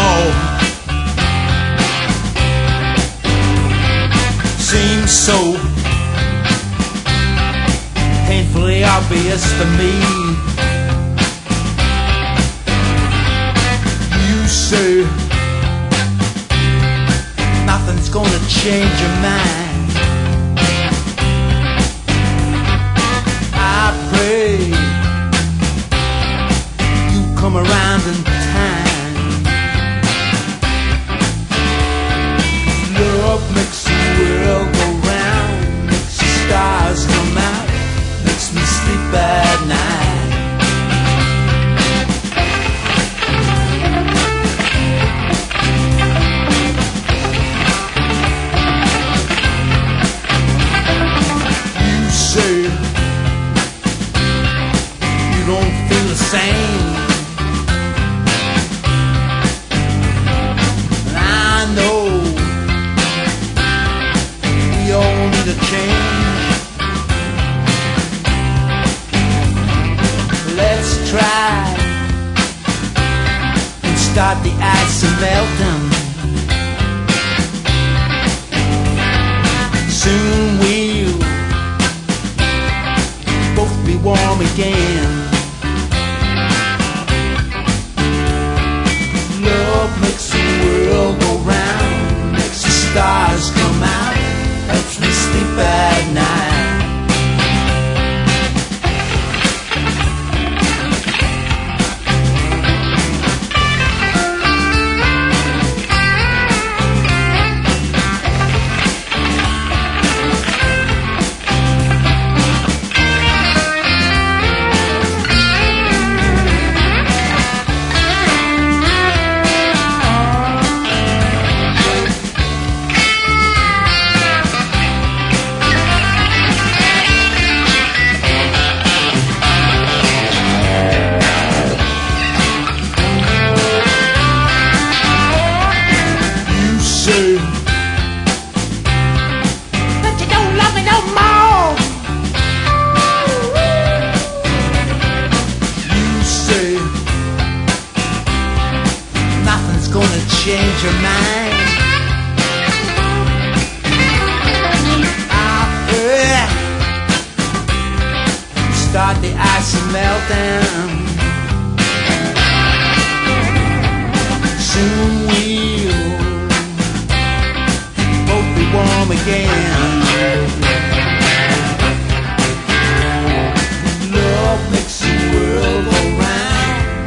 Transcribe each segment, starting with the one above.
more. Seems so painfully obvious to me. You say nothing's gonna change your mind. I pray you come around in time. Love makes the world go round, makes the stars come out, makes me sleep at night. You say you don't feel the same, and I know we all need a change. Let's try and start the ice and melting. Soon we'll both be warm again. Love makes the world go round, makes the stars come out, helps me sleep at night. But you don't love me no more. You say nothing's gonna change your mind. Start the ice and melting. Soon we'll both be warm again. Love makes the world go round.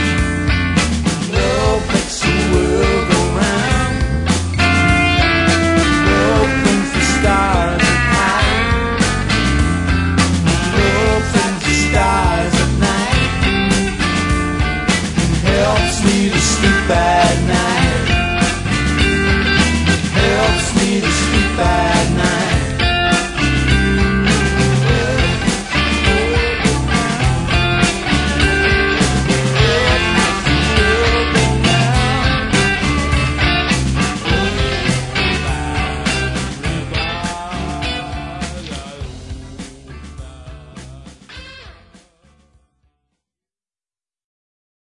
Love makes the world go round. Love brings the stars at night. Love brings the stars at night. Helps me to sleep at night. Helps me to sleep at night.